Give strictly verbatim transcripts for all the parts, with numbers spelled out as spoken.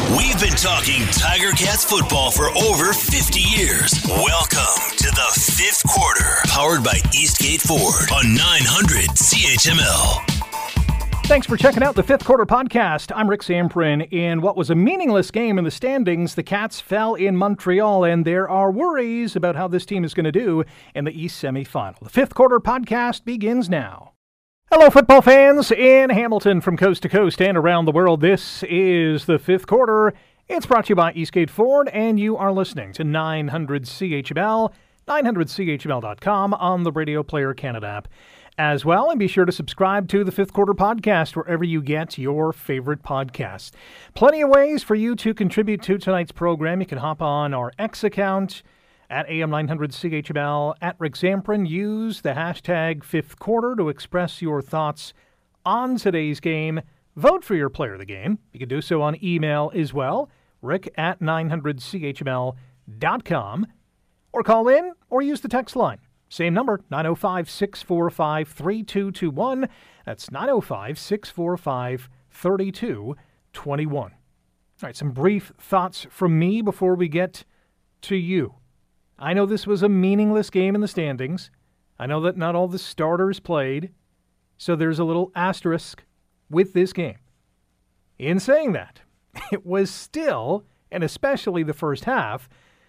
We've been talking Tiger Cats football for over fifty years. Welcome to the fifth quarter, powered by Eastgate Ford on nine hundred C H M L. Thanks for checking out the Fifth Quarter Podcast. I'm Rick Samprin. In what was a meaningless game in the standings, the Cats fell in Montreal, and there are worries about how this team is going to do in the East semifinal. The Fifth Quarter Podcast begins now. Hello, football fans in Hamilton from coast to coast and around the world. This is the Fifth Quarter. It's brought to you by Eastgate Ford, and you are listening to nine hundred C H M L, nine hundred C H M L dot com on the Radio Player Canada app as well. And be sure to subscribe to the Fifth Quarter Podcast wherever you get your favorite podcasts. Plenty of ways for you to contribute to tonight's program. You can hop on our X account at A M nine hundred C H M L, at Rick Zamprin. Use the hashtag Fifth Quarter to express your thoughts on today's game. Vote for your player of the game. You can do so on email as well, rick at nine hundred C H M L dot com, or call in or use the text line. Same number, nine oh five, six four five, three two two one. That's nine oh five, six four five, three two two one. All right, some brief thoughts from me before we get to you. I know this was a meaningless game in the standings. I know that not all the starters played, so there's a little asterisk with this game. In saying that, it was still, and especially the first half,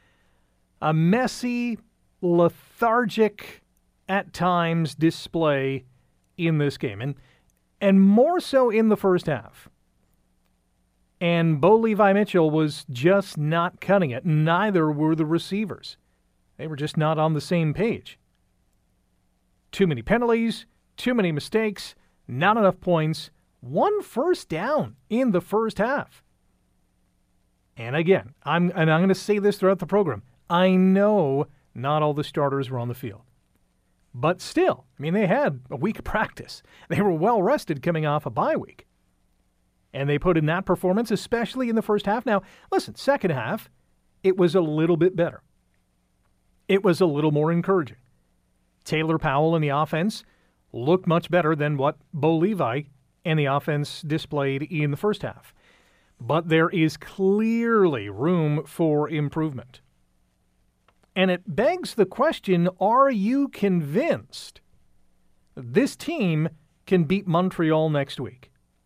a messy, lethargic, at times, display in this game. And, and more so in the first half. And Bo Levi Mitchell was just not cutting it. Neither were the receivers. They were just not on the same page. Too many penalties, too many mistakes, not enough points, one first down in the first half. And again, I'm and I'm going to say this throughout the program. I know not all the starters were on the field. But still, I mean, they had a week of practice. They were well rested coming off a bye week. And they put in that performance, especially in the first half. Now, listen, second half, it was a little bit better. It was a little more encouraging. Taylor Powell and the offense looked much better than what Bo Levi and the offense displayed in the first half. But there is clearly room for improvement. And it begs the question, are you convinced this team can beat Montreal next week?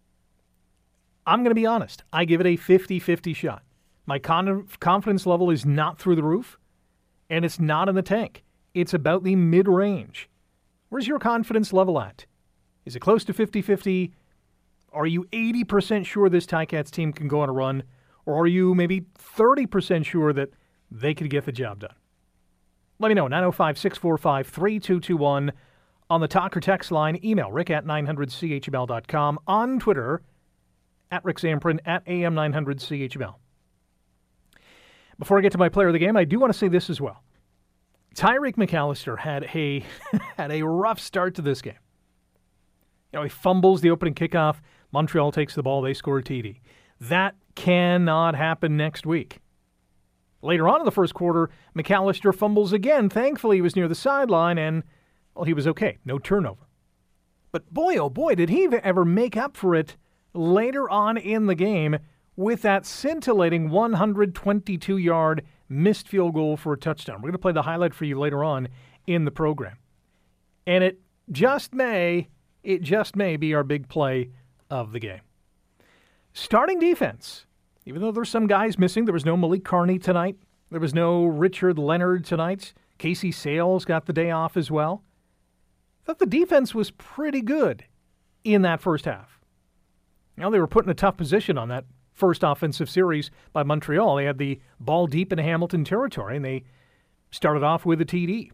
I'm going to be honest. I give it a fifty-fifty shot. My con- confidence level is not through the roof, and it's not in the tank. It's about the mid-range. Where's your confidence level at? Is it close to fifty-fifty? Are you eighty percent sure this Ticats team can go on a run? Or are you maybe thirty percent sure that they could get the job done? Let me know, nine oh five, six four five, three two two one on the talk or text line. Email rick at nine hundred C H M L dot com. On Twitter, at Rick Zamprin, at A M nine hundred C H M L. Before I get to my player of the game, I do want to say this as well. Tyreek McAllister had a had a rough start to this game. You know, he fumbles the opening kickoff. Montreal takes the ball. They score a T D. That cannot happen next week. Later on in the first quarter, McAllister fumbles again. Thankfully, he was near the sideline, and, well, he was okay. No turnover. But boy, oh boy, did he ever make up for it later on in the game with that scintillating one hundred twenty-two yard missed field goal for a touchdown. We're going to play the highlight for you later on in the program. And it just may, it just may be our big play of the game. Starting defense. Even though there's some guys missing, there was no Malik Carney tonight. There was no Richard Leonard tonight. Casey Sales got the day off as well. I thought the defense was pretty good in that first half. You know, they were put in a tough position on that first offensive series by Montreal. They had the ball deep in Hamilton territory, and they started off with a T D.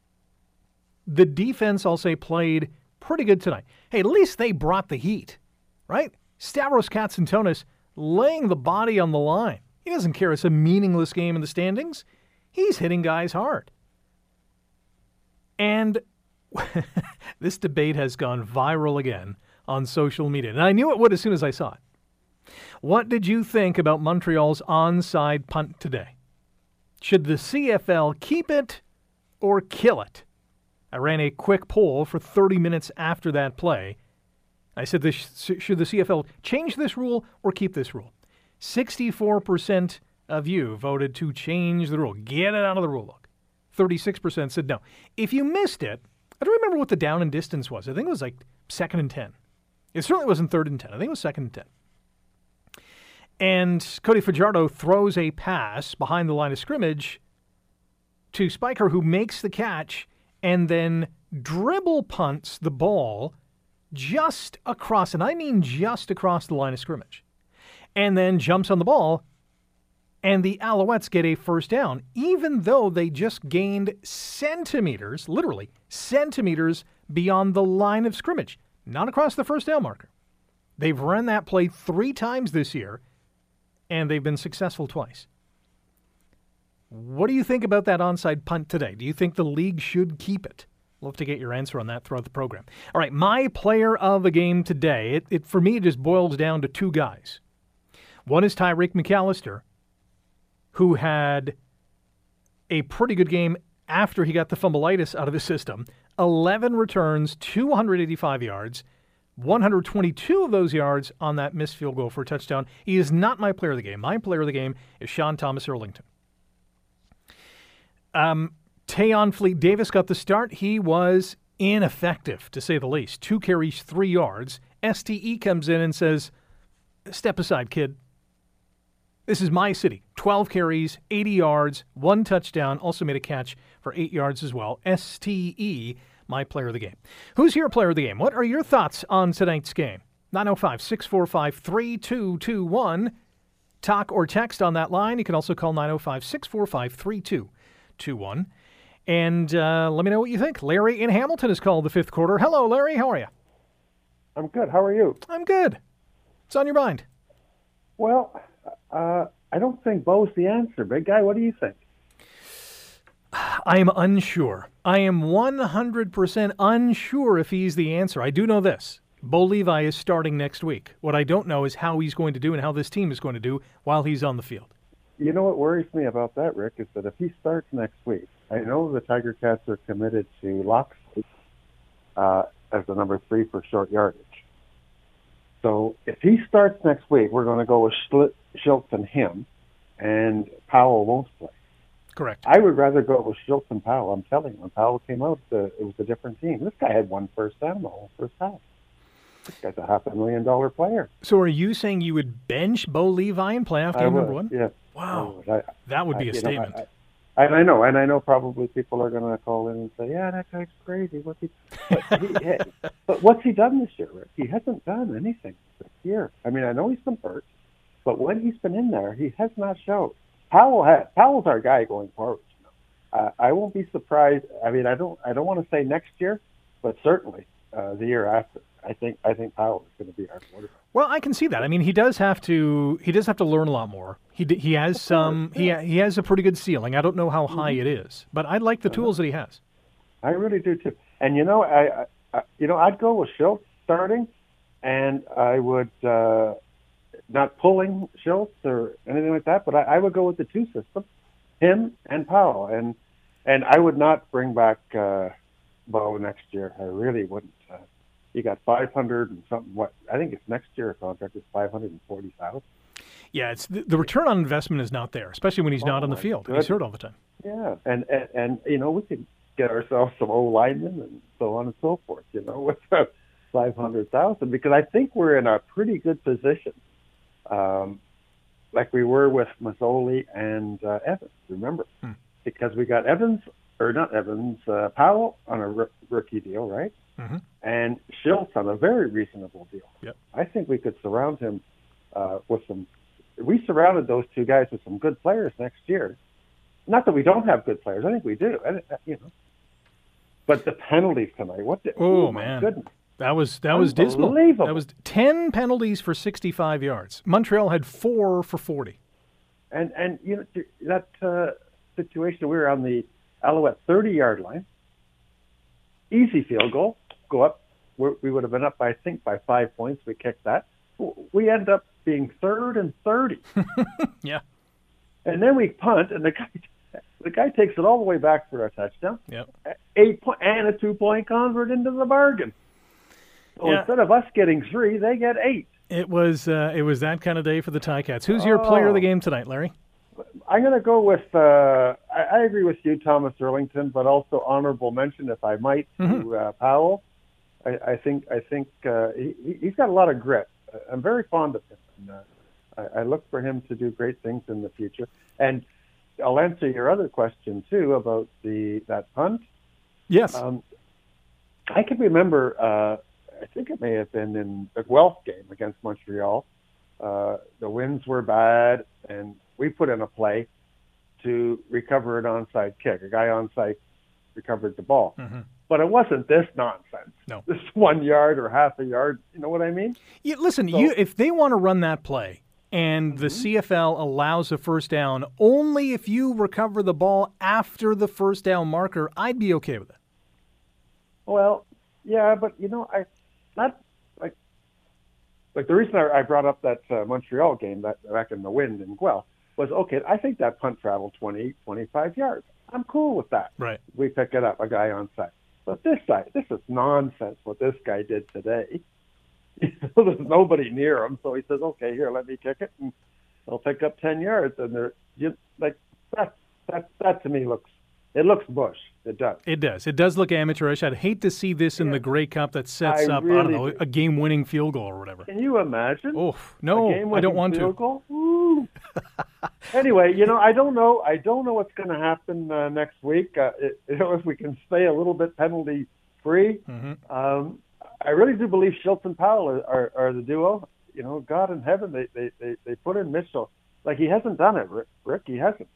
The defense, I'll say, played pretty good tonight. Hey, at least they brought the heat, right? Stavros Katsantonis laying the body on the line. He doesn't care it's a meaningless game in the standings. He's hitting guys hard. And this debate has gone viral again on social media. And I knew it would as soon as I saw it. What did you think about Montreal's onside punt today? Should the C F L keep it or kill it? I ran a quick poll for thirty minutes after that play. I said, this, should the C F L change this rule or keep this rule? sixty-four percent of you voted to change the rule. Get it out of the rule book. thirty-six percent said no. If you missed it, I don't remember what the down and distance was. I think it was like second and ten. It certainly wasn't third and ten. I think it was second and ten. And Cody Fajardo throws a pass behind the line of scrimmage to Spiker, who makes the catch and then dribble punts the ball just across, and I mean just across the line of scrimmage, and then jumps on the ball, and the Alouettes get a first down, even though they just gained centimeters, literally centimeters, beyond the line of scrimmage, not across the first down marker. They've run that play three times this year, and they've been successful twice. What do you think about that onside punt today? Do you think the league should keep it? Love to get your answer on that throughout the program. All right, my player of the game today, it, it for me, it just boils down to two guys. One is Tyreek McAllister, who had a pretty good game after he got the fumbleitis out of the system. eleven returns, two hundred eighty-five yards, one hundred twenty-two of those yards on that missed field goal for a touchdown. He is not my player of the game. My player of the game is Sean Thomas Erlington. Um, Tayon Fleet-Davis got the start. He was ineffective, to say the least. Two carries, three yards. S T E comes in and says, step aside, kid. This is my city. twelve carries, eighty yards, one touchdown, also made a catch for eight yards as well. S T E, my player of the game. Who's your player of the game? What are your thoughts on tonight's game? nine oh five, six four five, three two two one. Talk or text on that line. You can also call nine oh five, six four five, three two two one. And uh, let me know what you think. Larry in Hamilton has called the fifth quarter. Hello, Larry. How are you? I'm good. How are you? I'm good. What's on your mind? Well, uh, I don't think Bo's the answer. Big guy, what do you think? I am unsure. I am one hundred percent unsure if he's the answer. I do know this. Bo Levi is starting next week. What I don't know is how he's going to do and how this team is going to do while he's on the field. You know what worries me about that, Rick, is that if he starts next week, I know the Tiger Cats are committed to Locksley uh, as the number three for short yardage. So if he starts next week, we're going to go with Schultz and him, and Powell won't play. Correct. I would rather go with Schultz and Powell. I'm telling you, when Powell came out, the, it was a different team. This guy had one first down the whole first half. This guy's a half a million dollar player. So are you saying you would bench Bo Levi in playoff game would, number one? Yeah. Wow. I, that would be I, a statement. Know, I, I, and I know, and I know probably people are going to call in and say, yeah, that guy's crazy. What's he, but, he, hey, but what's he done this year, Rick? He hasn't done anything this year. I mean, I know he's been hurt, but when he's been in there, he has not showed. Powell has, Powell's our guy going forward. You know? uh, I won't be surprised. I mean, I don't I don't want to say next year, but certainly uh, the year after. I think I think Powell is going to be our quarterback. Well, I can see that. I mean, he does have to he does have to learn a lot more. He he has some he he has a pretty good ceiling. I don't know how high mm-hmm. it is, but I like the tools that he has. I really do too. And you know, I, I you know I'd go with Schultz starting, and I would uh, not pulling Schultz or anything like that, but I, I would go with the two system, him and Powell, and and I would not bring back uh, Bo next year. I really wouldn't. Uh, You got five hundred and something. What I think it's next year. A contract is five hundred and forty thousand. Yeah, it's the, the return on investment is not there, especially when he's oh, not on the field. goodness. He's hurt all the time. Yeah, and, and and you know we could get ourselves some O linemen and so on and so forth. You know, with uh, five hundred thousand, because I think we're in a pretty good position, um, like we were with Mazzoli and uh, Evans. Remember, hmm. because we got Evans or not Evans, uh, Powell on a r- rookie deal, right? Mm-hmm. And Schultz on a very reasonable deal. Yep. I think we could surround him uh, with some. We surrounded those two guys with some good players next year. Not that we don't have good players. I think we do. I, you know. But the penalties tonight. What? The, oh, oh man, my goodness. that was that was dismal. That was ten penalties for sixty-five yards. Montreal had four for forty. And and you know that uh, situation. We were on the Alouette thirty-yard line. Easy field goal. Go up. We're, we would have been up, I think, by five points. We kicked that. We ended up being third and thirty. Yeah. And then we punt, and the guy, the guy takes it all the way back for a touchdown. Yep. Eight point and a two-point convert into the bargain. So yeah. instead of us getting three, they get eight. It was uh, it was that kind of day for the Ticats. Who's your oh. player of the game tonight, Larry? I'm going to go with, uh, I, I agree with you, Thomas Erlington, but also honorable mention, if I might, mm-hmm. to uh, Powell. I, I think I think uh, he, he's got a lot of grit. I'm very fond of him. And, uh, I, I look for him to do great things in the future. And I'll answer your other question, too, about the that punt. Yes. Um, I can remember, uh, I think it may have been in the Guelph game against Montreal. Uh, the winds were bad, and we put in a play to recover an onside kick. A guy onside recovered the ball. Mm-hmm. But it wasn't this nonsense. No. This one yard or half a yard. You know what I mean? Yeah, listen, so, you, if they want to run that play and mm-hmm. the C F L allows a first down, only if you recover the ball after the first down marker, I'd be okay with it. Well, yeah, but, you know, I not like like the reason I, I brought up that uh, Montreal game that back in the wind in Guelph was, okay, I think that punt traveled twenty, twenty-five yards. I'm cool with that. Right. We pick it up, a guy on side. But this side, this is nonsense what this guy did today. There's nobody near him, so he says, okay, here, let me kick it, and I'll pick up ten yards. And they're you, like that. That that to me looks it looks bush. It does. It does. It does look amateurish. I'd hate to see this in yeah. the Grey Cup that sets I up really I don't know do. a game-winning field goal or whatever. Can you imagine? Oh no, I don't want field to. Goal? Woo. Anyway, you know, I don't know. I don't know what's going to happen uh, next week. Uh, it, you know, if we can stay a little bit penalty free, mm-hmm. um, I really do believe Shilton Powell are, are, are the duo. You know, God in heaven, they, they, they, they put in Mitchell. Like, he hasn't done it, Rick. Rick he hasn't.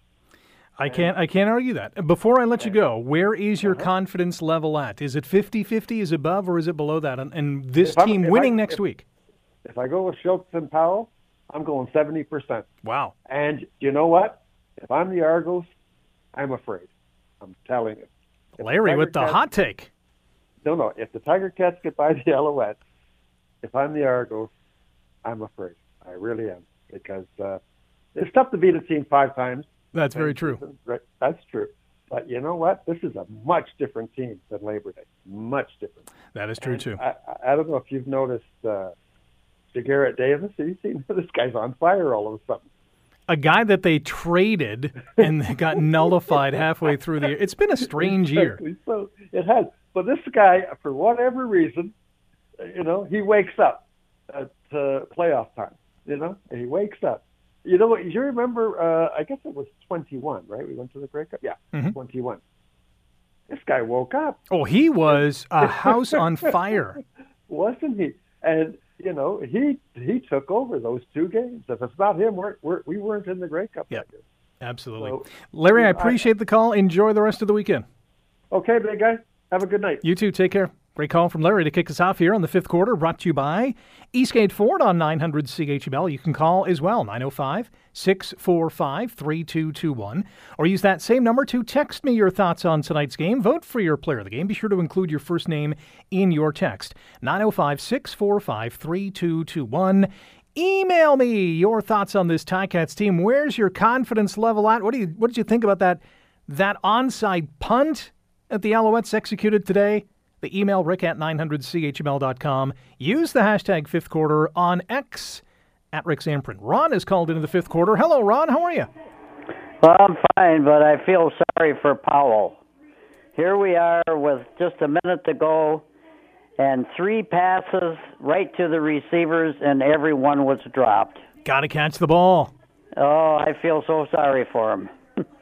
I can't I can't argue that. Before I let you go, where is your uh-huh. confidence level at? Is it fifty-fifty, is it above, or is it below that? And, and this if team winning I, next if, week? If I go with Shilton Powell, I'm going seventy percent. Wow. And you know what? If I'm the Argos, I'm afraid. I'm telling you. If Larry the with the Cats, hot take. No, no. If the Tiger Cats get by the Alouettes, if I'm the Argos, I'm afraid. I really am. Because uh, it's tough to beat a team five times. That's very true. Right. That's true. But you know what? This is a much different team than Labor Day. Much different. That is true, and too. I, I don't know if you've noticed uh, Garrett Davis. Have you seen this guy's on fire all of a sudden? A guy that they traded and got nullified halfway through the year. It's been a strange exactly. year. So it has. But this guy, for whatever reason, you know, he wakes up at uh, playoff time. You know, he wakes up. You know what? You remember? Uh, I guess it was twenty-one, right? We went to the Grey Cup. Yeah, mm-hmm. twenty-one. This guy woke up. Oh, he was a house on fire, wasn't he? And you know, he he took over those two games. If it's not him, we're, we're, we weren't in the Grey Cup. Yeah, absolutely. So, I Larry, I appreciate I, the call. Enjoy the rest of the weekend. Okay, big guy. Have a good night. You too. Take care. Great call from Larry to kick us off here on the fifth quarter, brought to you by Eastgate Ford on nine hundred C H M L. You can call as well, nine oh five, six four five, three two two one, or use that same number to text me your thoughts on tonight's game. Vote for your player of the game. Be sure to include your first name in your text, nine oh five, six four five, three two two one. Email me your thoughts on this Ticats team. Where's your confidence level at? What do you what did you think about that, that onside punt that the Alouettes executed today? The email, rick at nine hundred C H M L dot com. Use the hashtag fifth quarter on X at Rick Zamperin. Ron is called into the fifth quarter. Hello, Ron. How are you? Well, I'm fine, but I feel sorry for Powell. Here we are with just a minute to go, and three passes right to the receivers, and every one was dropped. Got to catch the ball. Oh, I feel so sorry for him.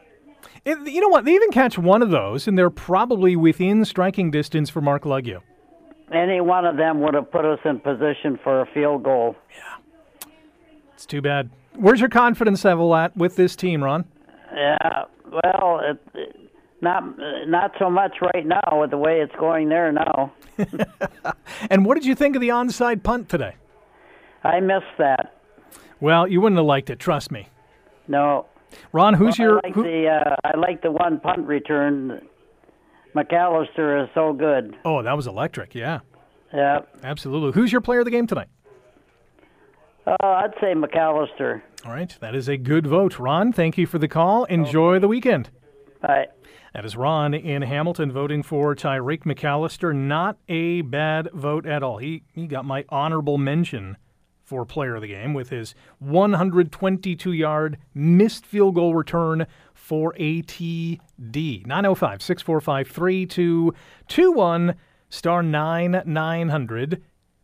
It, you know what? They even catch one of those, and they're probably within striking distance for Mark Leggio. Any one of them would have put us in position for a field goal. Yeah. It's too bad. Where's your confidence level at with this team, Ron? Yeah, well, it, it, not not so much right now with the way it's going there now. And what did you think of the onside punt today? I missed that. Well, you wouldn't have liked it, trust me. No. Ron, who's well, your? I like who, the uh, I like the one punt return. McAllister is so good. Oh, that was electric. Yeah. Yeah. Absolutely. Who's your player of the game tonight? Uh, I'd say McAllister. All right, that is a good vote, Ron. Thank you for the call. Enjoy okay. the weekend. Bye. That is Ron in Hamilton voting for Tyreek McAllister. Not a bad vote at all. He he got my honorable mention for player of the game with his one hundred twenty-two yard missed field goal return for a T D. nine oh five, six four five, three two two one, star nine nine hundred.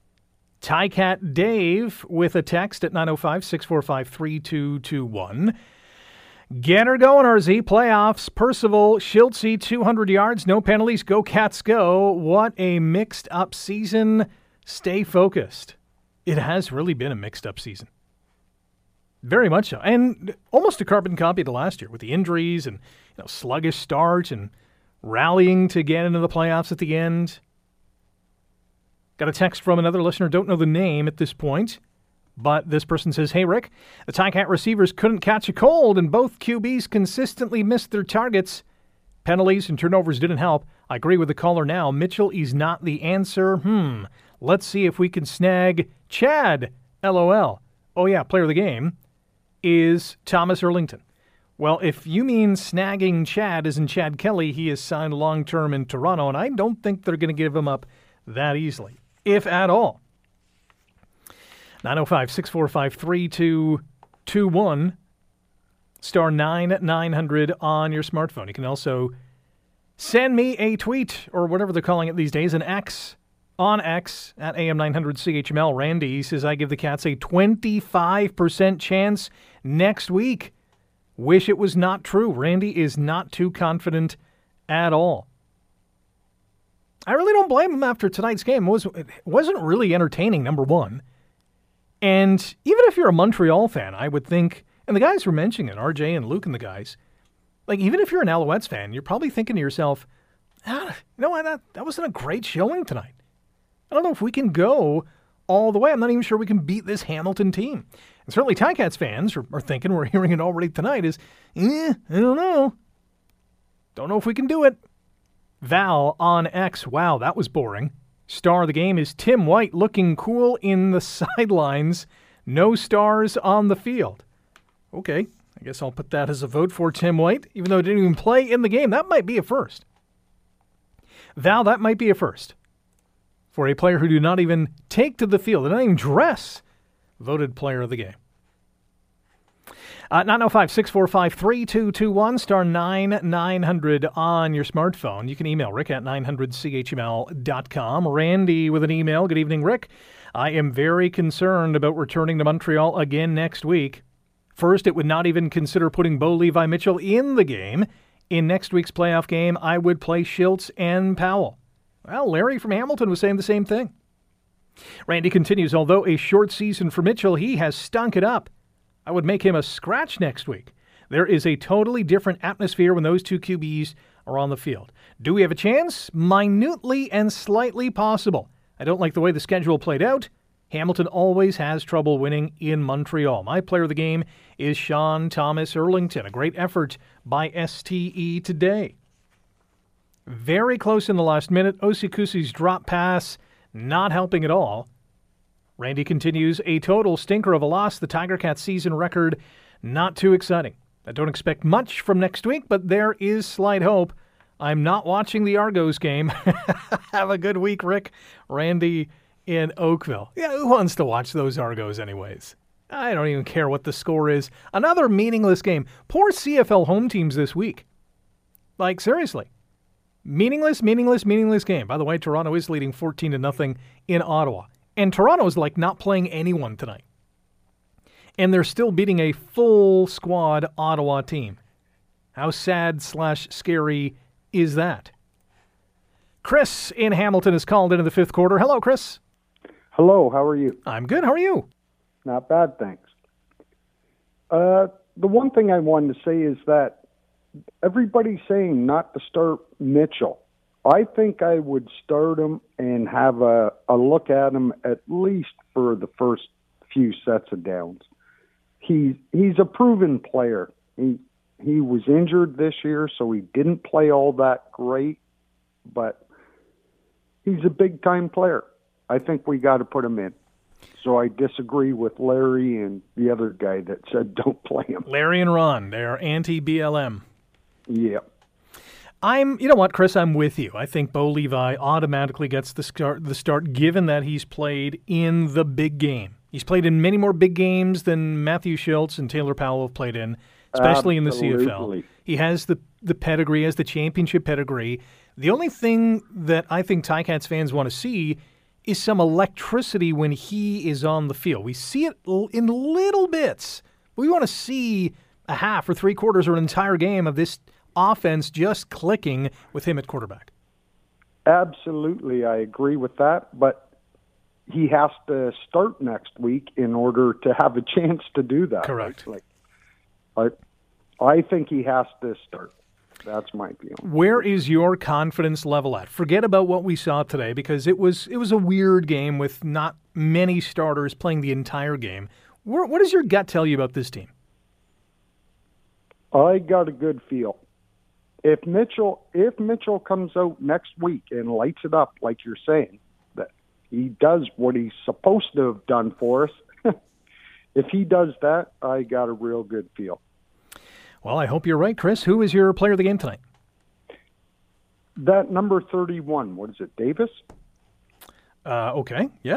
Tycat Dave with a text at nine oh five, six four five, three two two one. Get her going, R Z. Playoffs. Percival, Schiltzy, two hundred yards, no penalties. Go Cats, go. What a mixed-up season. Stay focused. It has really been a mixed-up season. Very much so. And almost a carbon copy to last year with the injuries and you know, sluggish start and rallying to get into the playoffs at the end. Got a text from another listener. Don't know the name at this point. But this person says, hey, Rick, the Ticat receivers couldn't catch a cold, and both Q Bs consistently missed their targets. Penalties and turnovers didn't help. I agree with the caller now. Mitchell is not the answer. Hmm. Let's see if we can snag Chad. LOL. Oh, yeah, player of the game is Thomas Erlington. Well, if you mean snagging Chad as in Chad Kelly, he is signed long-term in Toronto, and I don't think they're going to give him up that easily, if at all. nine oh five, six four five, three two two one, star nine nine hundred on your smartphone. You can also send me a tweet, or whatever they're calling it these days, an X, on X, at A M nine hundred C H M L. Randy says, I give the Cats a twenty-five percent chance next week. Wish it was not true. Randy is not too confident at all. I really don't blame him after tonight's game. It, was, it wasn't really entertaining, number one. And even if you're a Montreal fan, I would think, and the guys were mentioning it, R J and Luke and the guys, like even if you're an Alouettes fan, you're probably thinking to yourself, ah, you know what, that, that wasn't a great showing tonight. I don't know if we can go all the way. I'm not even sure we can beat this Hamilton team. And certainly Ticats fans are, are thinking, we're hearing it already tonight, is, eh, I don't know. Don't know if we can do it. Val on X, wow, that was boring. Star of the game is Tim White looking cool in the sidelines. No stars on the field. Okay, I guess I'll put that as a vote for Tim White, even though he didn't even play in the game. That might be a first. Val, that might be a first. For a player who did not even take to the field, did not even dress, voted player of the game. Uh, nine oh five, six four five, three two two one, star nine nine hundred on your smartphone. You can email Rick at nine hundred C H M L dot com. Randy with an email. Good evening, Rick. I am very concerned about returning to Montreal again next week. First, it would not even consider putting Bo Levi Mitchell in the game. In next week's playoff game, I would play Schiltz and Powell. Well, Larry from Hamilton was saying the same thing. Randy continues, although a short season for Mitchell, he has stunk it up. I would make him a scratch next week. There is a totally different atmosphere when those two Q Bs are on the field. Do we have a chance? Minutely and slightly possible. I don't like the way the schedule played out. Hamilton always has trouble winning in Montreal. My player of the game is Sean Thomas Erlington. A great effort by S T E today. Very close in the last minute. Osikusi's drop pass not helping at all. Randy continues, a total stinker of a loss. The Tiger Cats season record, not too exciting. I don't expect much from next week, but there is slight hope. I'm not watching the Argos game. Have a good week, Rick. Randy in Oakville. Yeah, who wants to watch those Argos anyways? I don't even care what the score is. Another meaningless game. Poor C F L home teams this week. Like, seriously. Meaningless, meaningless, meaningless game. By the way, Toronto is leading fourteen to nothing in Ottawa. And Toronto is like not playing anyone tonight. And they're still beating a full squad Ottawa team. How sad slash scary is that? Chris in Hamilton is called into the fifth quarter. Hello, Chris. Hello, how are you? I'm good. How are you? Not bad, thanks. Uh, the one thing I wanted to say is that everybody's saying not to start Mitchell. I think I would start him and have a, a look at him at least for the first few sets of downs. He's he's a proven player. He he was injured this year, so he didn't play all that great, but he's a big-time player. I think we got to put him in. So I disagree with Larry and the other guy that said don't play him. Larry and Ron, they're anti-B L M. Yep. I'm, you know what, Chris, I'm with you. I think Bo Levi automatically gets the start, the start given that he's played in the big game. He's played in many more big games than Matthew Schultz and Taylor Powell have played in, especially Absolutely. in the C F L. He has the, the pedigree, he has the championship pedigree. The only thing that I think Ticats fans want to see is some electricity when he is on the field. We see it in little bits. We want to see a half or three quarters or an entire game of this offense just clicking with him at quarterback. Absolutely, I agree with that, but he has to start next week in order to have a chance to do that. Correct. Like, I, I think he has to start. That's my view. Where is your confidence level at? Forget about what we saw today because it was it was a weird game with not many starters playing the entire game. Where, what does your gut tell you about this team? I got a good feel. If Mitchell if Mitchell comes out next week and lights it up like you're saying, that he does what he's supposed to have done for us, if he does that, I got a real good feel. Well, I hope you're right, Chris. Who is your player of the game tonight? That number thirty-one, what is it, Davis? Uh, okay, yeah.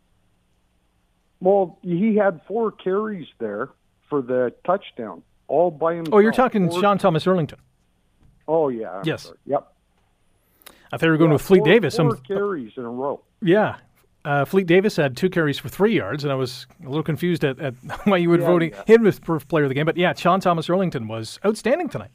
Well, he had four carries there for the touchdown, all by himself. Oh, you're talking four... Sean Thomas Erlington. Oh, yeah. I'm yes. sorry. Yep. I thought you were going yeah, with Fleet four, Davis. Four I'm... carries in a row. Yeah. Uh, Fleet Davis had two carries for three yards, and I was a little confused at, at why you would yeah, voting yeah. him as player of the game. But yeah, Sean Thomas Erlington was outstanding tonight.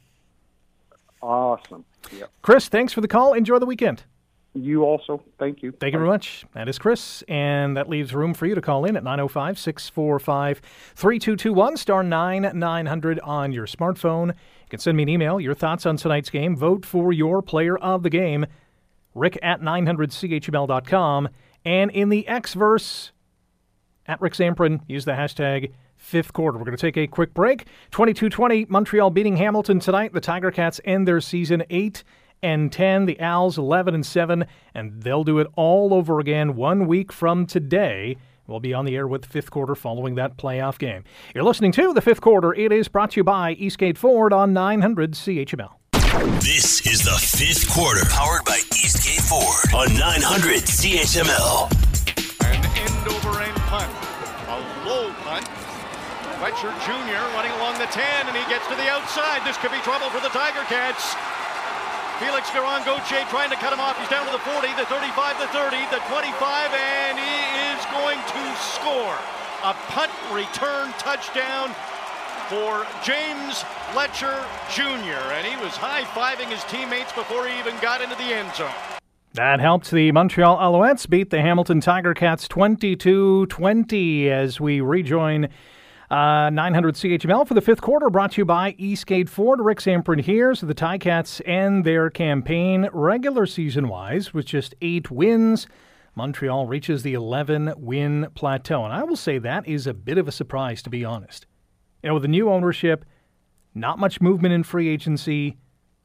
Awesome. Yep. Chris, thanks for the call. Enjoy the weekend. You also. Thank you. Thank Bye. you very much. That is Chris, and that leaves room for you to call in at nine oh five, six four five, three two two one, star nine nine hundred on your smartphone. You can send me an email, your thoughts on tonight's game. Vote for your player of the game, rick at nine hundred c h m l dot com. And in the X-verse, at Rick Zamprin, use the hashtag fifth quarter. We're going to take a quick break. twenty-two twenty, Montreal beating Hamilton tonight. The Tiger Cats end their season eight and ten. The Owls eleven and seven, and they'll do it all over again one week from today. We'll be on the air with the fifth quarter following that playoff game. You're listening to the fifth quarter. It is brought to you by Eastgate Ford on nine hundred C H M L. This is the fifth quarter, powered by Eastgate Ford on nine hundred C H M L. An end-over-end punt, a low punt. Fletcher Junior running along the ten, and he gets to the outside. This could be trouble for the Tiger Cats. Felix Garon-Gauthier trying to cut him off. He's down to the forty, the thirty-five, the thirty, the twenty-five, and he is going to score. A punt return touchdown for James Fletcher Junior And he was high-fiving his teammates before he even got into the end zone. That helped the Montreal Alouettes beat the Hamilton Tiger Cats twenty-two twenty as we rejoin uh, nine hundred C H M L for the fifth quarter, brought to you by Eastgate Ford. Rick Zamprin here. So the Ticats end their campaign regular season-wise with just eight wins. Montreal reaches the eleven-win plateau. And I will say that is a bit of a surprise, to be honest. You know, with the new ownership, not much movement in free agency,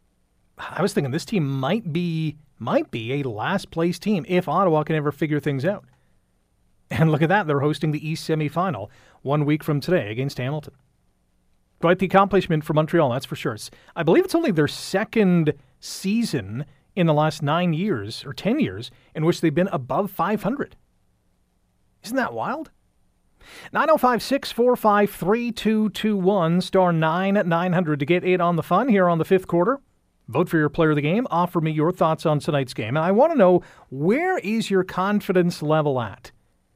I was thinking this team might be might be a last-place team if Ottawa can ever figure things out. And look at that, they're hosting the East semifinal one week from today against Hamilton. Quite the accomplishment for Montreal, that's for sure. It's, I believe it's only their second season in the last nine years, or ten years, in which they've been above five hundred. Isn't that wild? nine oh five, six four five, three two two one, star nine nine hundred to get in on the fun here on the fifth quarter. Vote for your player of the game. Offer me your thoughts on tonight's game. And I want to know, where is your confidence level at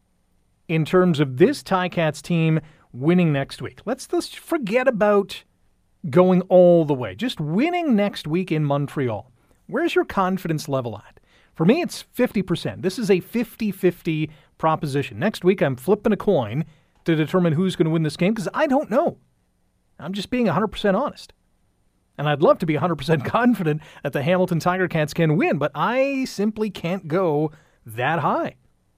in terms of this Ticats team winning next week? Let's just forget about going all the way. Just winning next week in Montreal. Where's your confidence level at? For me, it's fifty percent. This is a fifty-fifty proposition. Next week, I'm flipping a coin to determine who's going to win this game because I don't know. I'm just being one hundred percent honest. And I'd love to be one hundred percent confident that the Hamilton Tiger Cats can win, but I simply can't go that high.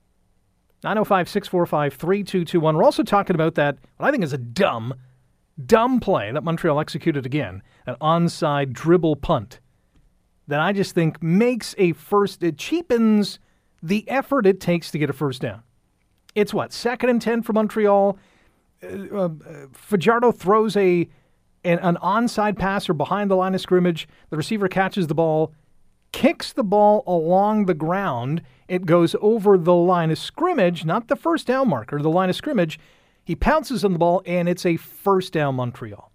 nine oh five, six four five, three two two one. We're also talking about that, what I think is a dumb, dumb play that Montreal executed again, an onside dribble punt that I just think makes a first, it cheapens the effort it takes to get a first down. It's what, second and ten for Montreal? Uh, uh, Fajardo throws a an, an onside passer behind the line of scrimmage. The receiver catches the ball, kicks the ball along the ground It goes over the line of scrimmage, not the first down marker, the line of scrimmage. He pounces on the ball, and it's a first down Montreal.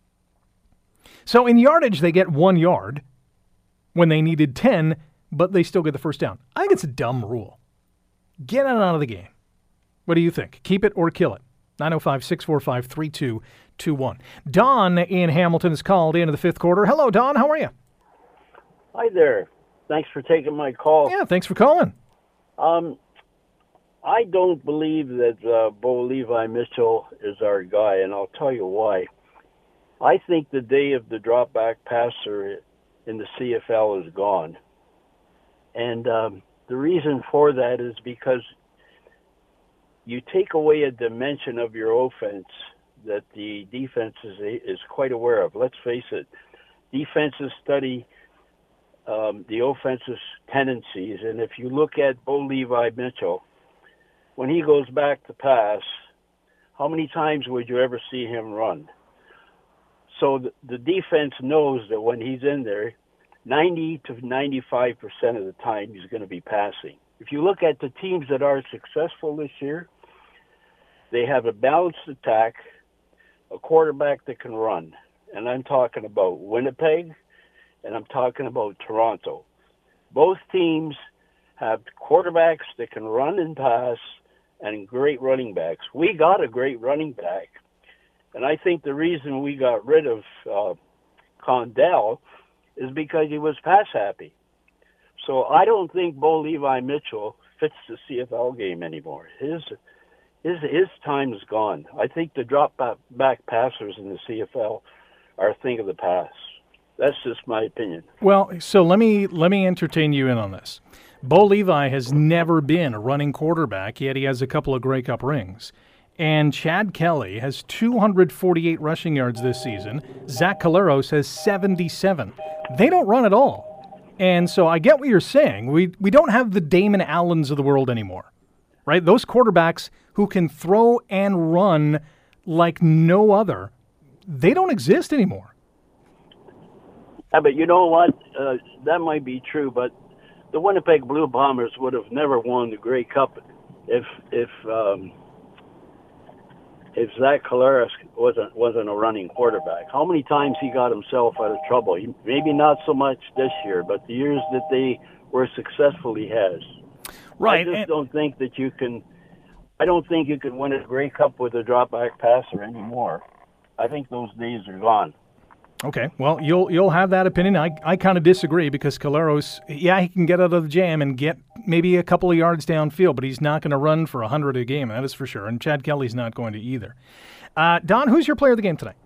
So in yardage, they get one yard when they needed ten, but they still get the first down. I think it's a dumb rule. Get it out of the game. What do you think? Keep it or kill it? nine oh five, six four five, three two two one. Don in Hamilton is called into the fifth quarter. Hello, Don. How are you? Hi there. Thanks for taking my call. Yeah, thanks for calling. Um, I don't believe that uh, Bo Levi Mitchell is our guy, and I'll tell you why. I think the day of the drop-back passer in the C F L is gone. And um, the reason for that is because you take away a dimension of your offense that the defense is, is quite aware of. Let's face it, defenses study um, the offensive tendencies, and if you look at Bo Levi Mitchell, when he goes back to pass, how many times would you ever see him run? So the, the defense knows that when he's in there, ninety to ninety-five percent of the time he's going to be passing. If you look at the teams that are successful this year, they have a balanced attack, a quarterback that can run. And I'm talking about Winnipeg, and I'm talking about Toronto. Both teams have quarterbacks that can run and pass and great running backs. We got a great running back. And I think the reason we got rid of uh, Condell is because he was pass happy. So I don't think Bo Levi Mitchell fits the C F L game anymore. His his his time is gone. I think the drop back passers in the C F L are a thing of the past. That's just my opinion. Well, so let me let me entertain you in on this. Bo Levi has never been a running quarterback, yet he has a couple of Grey Cup rings. And Chad Kelly has two hundred forty-eight rushing yards this season. Zach Collaros has seventy-seven. They don't run at all. And so I get what you're saying. We we don't have the Damon Allens of the world anymore, right? Those quarterbacks who can throw and run like no other, they don't exist anymore. Yeah, but you know what? Uh, that might be true, but the Winnipeg Blue Bombers would have never won the Grey Cup if if um, if Zach Collaros wasn't wasn't a running quarterback. How many times he got himself out of trouble? He, maybe not so much this year, but the years that they were successful, he has. Right. I just and- don't think that you can. I don't think you can win a Grey Cup with a drop back passer anymore. I think those days are gone. Okay, well, you'll you'll have that opinion. I I kind of disagree because Collaros, yeah, he can get out of the jam and get maybe a couple of yards downfield, but he's not going to run for one hundred a game, that is for sure. And Chad Kelly's not going to either. Uh, Don, who's your player of the game tonight?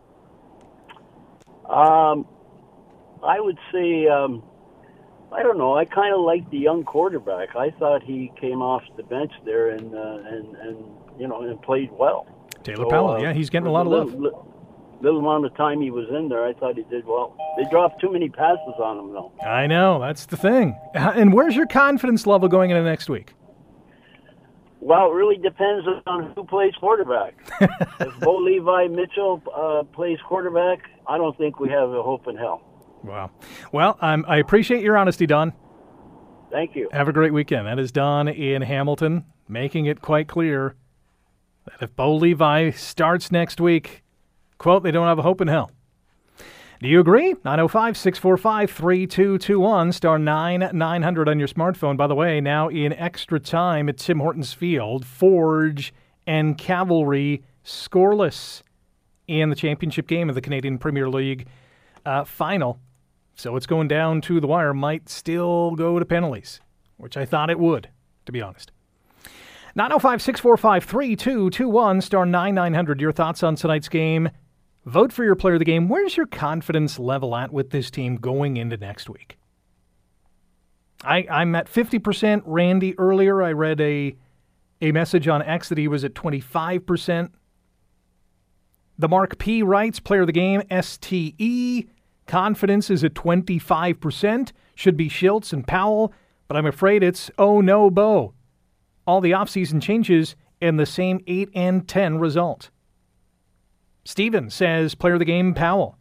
Um, I would say, um, I don't know, I kind of like the young quarterback. I thought he came off the bench there and, uh, and, and you know, and played well. Taylor so, Powell, uh, yeah, he's getting a lot of love. Little, little amount of time he was in there, I thought he did well. They dropped too many passes on him, though. I know, that's the thing. And where's your confidence level going into next week? Well, it really depends on who plays quarterback. If Bo Levi Mitchell uh, plays quarterback, I don't think we have a hope in hell. Wow. Well, um, I appreciate your honesty, Don. Thank you. Have a great weekend. That is Don in Hamilton, making it quite clear that if Bo Levi starts next week, quote, they don't have a hope in hell. Do you agree? nine oh five, six four five, three two two one, star nine nine hundred on your smartphone. By the way, now in extra time at Tim Hortons Field, Forge and Cavalry scoreless in the championship game of the Canadian Premier League uh, final. So it's going down to the wire. Might still go to penalties, which I thought it would, to be honest. nine oh five, six four five, three two two one, star nine nine hundred. Your thoughts on tonight's game. Vote for your player of the game. Where's your confidence level at with this team going into next week? I, I'm at fifty percent. Randy, earlier I read a, a message on X that he was at twenty-five percent. The Mark P writes, player of the game, S T E. Confidence is at twenty-five percent. Should be Schultz and Powell, but I'm afraid it's oh no Bo. All the offseason changes and the same eight and ten result. Steven says, player of the game, Powell.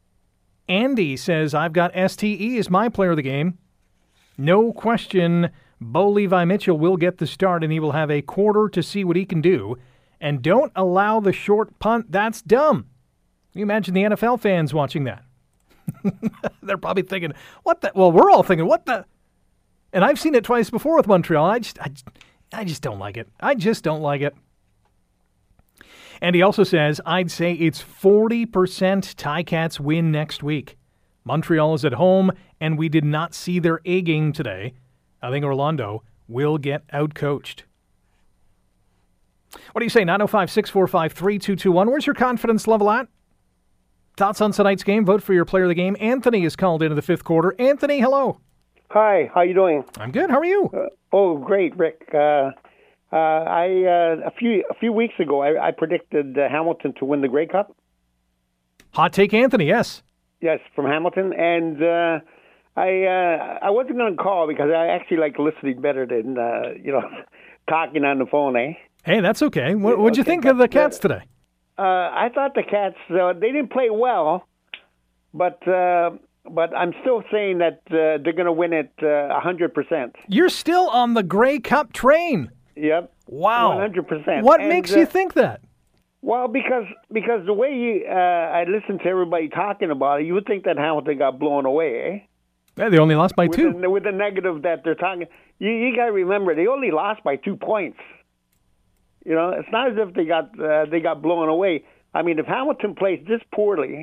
Andy says, I've got S T E as my player of the game. No question, Bo Levi Mitchell will get the start, and he will have a quarter to see what he can do. And don't allow the short punt. That's dumb. Can you imagine the N F L fans watching that? They're probably thinking, what the? Well, we're all thinking, what the? And I've seen it twice before with Montreal. I just, I, I just don't like it. I just don't like it. And he also says, I'd say it's forty percent Ticats win next week. Montreal is at home, and we did not see their A game today. I think Orlando will get outcoached. What do you say? nine oh five, six four five, three two two one. Where's your confidence level at? Thoughts on tonight's game? Vote for your player of the game. Anthony is called into the fifth quarter. Anthony, hello. Hi, how you doing? I'm good. How are you? Uh, oh, great, Rick. Uh, uh, I uh, a few a few weeks ago, I, I predicted uh, Hamilton to win the Grey Cup. Hot take, Anthony. Yes. Yes, from Hamilton, and uh, I uh, I wasn't going to call because I actually like listening better than uh, you know talking on the phone, eh? Hey, that's okay. What what'd you okay, think of the Cats uh, today? Uh, I thought the Cats uh, they didn't play well, but. Uh, But I'm still saying that uh, they're going to win it uh, one hundred percent. You're still on the Grey Cup train. Yep. Wow. one hundred percent. What and, makes uh, you think that? Well, because because the way you, uh, I listened to everybody talking about it, you would think that Hamilton got blown away, eh? Yeah, they only lost by with two. The, with the negative that they're talking. You, you got to remember, they only lost by two points. You know, it's not as if they got uh, they got blown away. I mean, if Hamilton plays this poorly...